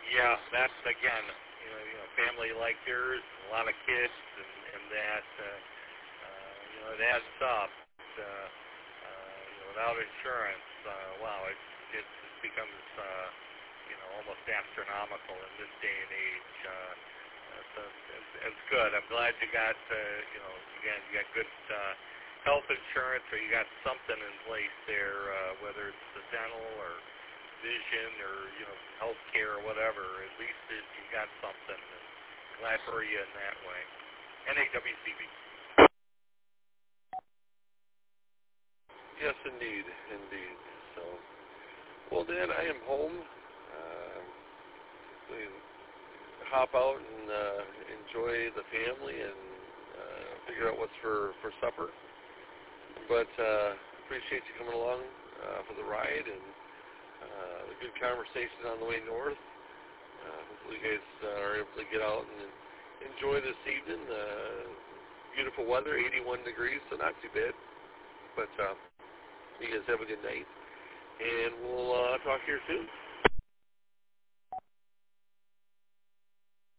Yeah, that's again, family like yours, a lot of kids, and that, it adds up. Without insurance, wow, it becomes, almost astronomical in this day and age. So it's good. I'm glad you got, again, you got good health insurance, or you got something in place there, whether it's the dental or vision or health care or whatever. At least you got something. And glad for you in that way. NAWCB. Yes, indeed. So, well, Dan, I am home. We hop out and enjoy the family and figure out what's for supper. But appreciate you coming along for the ride and a good conversation on the way north. Hopefully you guys are able to get out and enjoy this evening. Beautiful weather, 81 degrees, so not too bad. But you guys have a good night, and we'll talk here soon.